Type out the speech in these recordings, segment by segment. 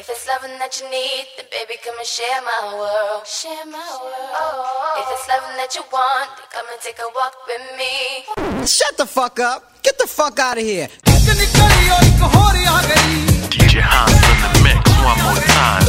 If it's loving that you need, then baby, come and share my world. Share my world. Oh. If it's loving that you want, then come and take a walk with me. Shut the fuck up. Get the fuck out of here. DJ Hans in the mix one more time.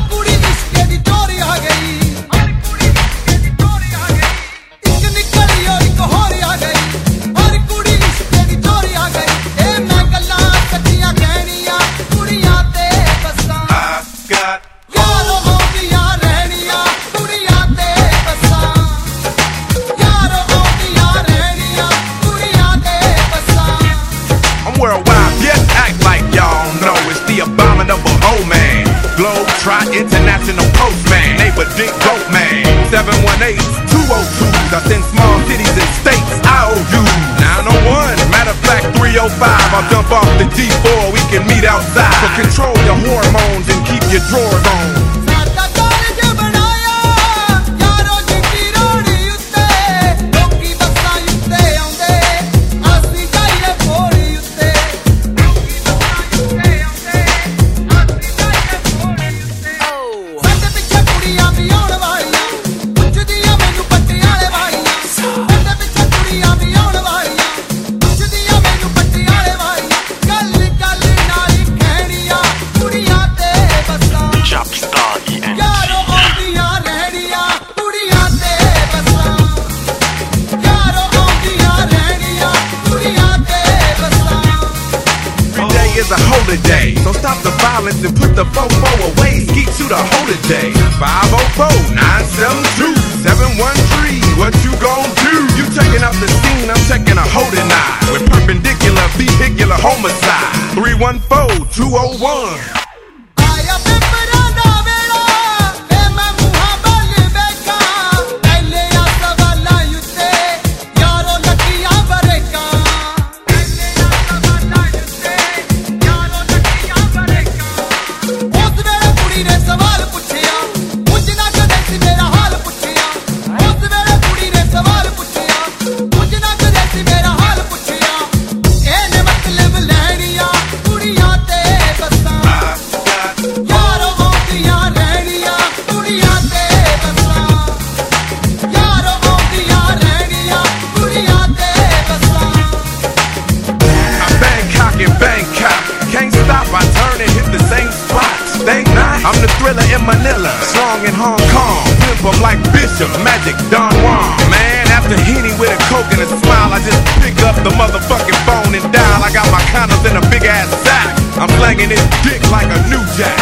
Worldwide, yes, act like y'all know it's the abominable old man. Globe Trot International Postman, neighbor Dick Goat Man. 718s, 202s, I send small cities and states, I owe you 901, matter of fact 305, I'll jump off the G4, we can meet outside. So control your hormones and keep your drawers on. A holiday, so stop the violence and put the fofo away. Ski to the holiday. 504-972-713. What you gon' do? You checking out the scene, I'm checking a holding eye with perpendicular vehicular homicide. 314-201. I'm the thriller in Manila, strong in Hong Kong. Pimp, I'm like Bishop, Magic, Don Juan. Man, after Henny with a coke and a smile, I just pick up the motherfucking phone and dial. I got my condoms in a big ass sack. I'm slanging this dick like a new jack.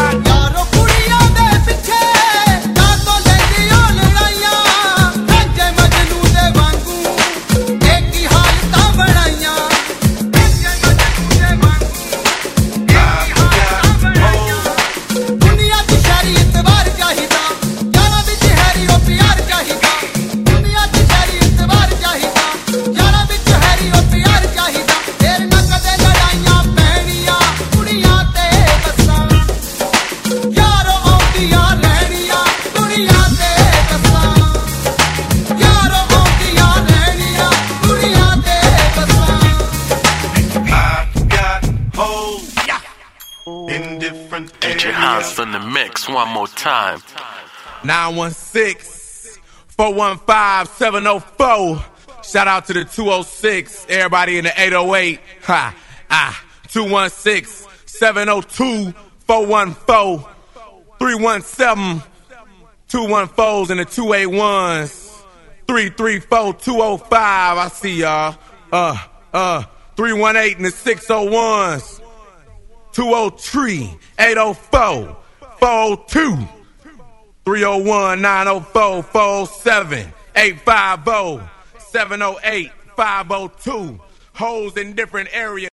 DJ Hans in the mix one more time. 916-415-704. Shout out to the 206. Everybody in the 808. 216-702-414. 317-214s and the 281s. 334-205. I see y'all. 318 and the 601s. 203-804-402. 301-904-407. 850-708-502. Hoes in different areas.